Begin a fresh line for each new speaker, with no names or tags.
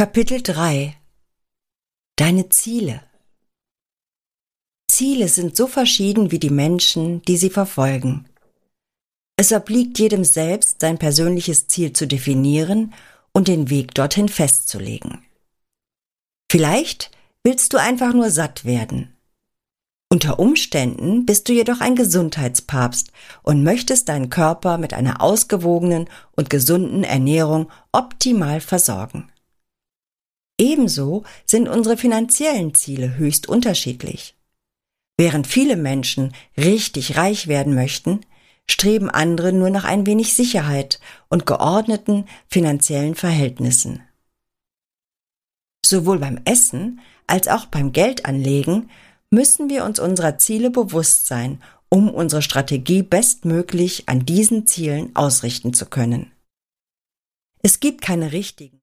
Kapitel 3: Deine Ziele. Ziele sind so verschieden wie die Menschen, die sie verfolgen. Es obliegt jedem selbst, sein persönliches Ziel zu definieren und den Weg dorthin festzulegen. Vielleicht willst du einfach nur satt werden. Unter Umständen bist du jedoch ein Gesundheitspapst und möchtest deinen Körper mit einer ausgewogenen und gesunden Ernährung optimal versorgen. Ebenso sind unsere finanziellen Ziele höchst unterschiedlich. Während viele Menschen richtig reich werden möchten, streben andere nur nach ein wenig Sicherheit und geordneten finanziellen Verhältnissen. Sowohl beim Essen als auch beim Geldanlegen müssen wir uns unserer Ziele bewusst sein, um unsere Strategie bestmöglich an diesen Zielen ausrichten zu können. Es gibt keine richtigen